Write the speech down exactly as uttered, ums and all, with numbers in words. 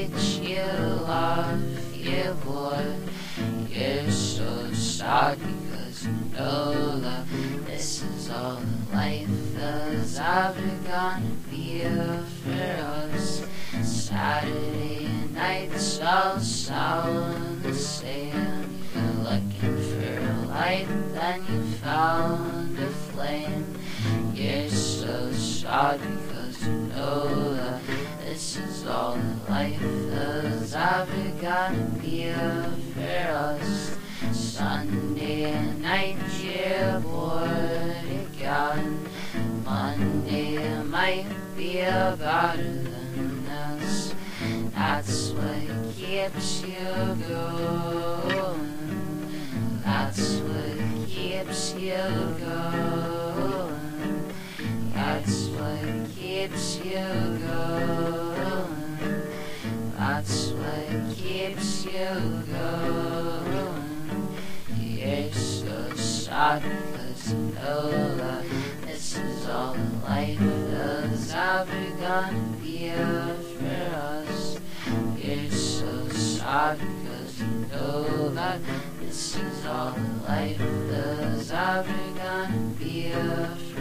night you love your boy. You're so sad because you know that this is all that life is ever gonna be for us. Saturday nights all sound the same. You're looking for a light, then you found a flame. You're so sad because you know that this is all that life is ever gonna be for us. Sunday night you're bored again. Monday might be a better than this. That's what keeps you going. That's what keeps you going. That's what keeps you going. That's what keeps you going. You're so sad because you know that this is all that life is ever gonna be for us. You're so sad because you know that this is all that life is ever gonna be for us.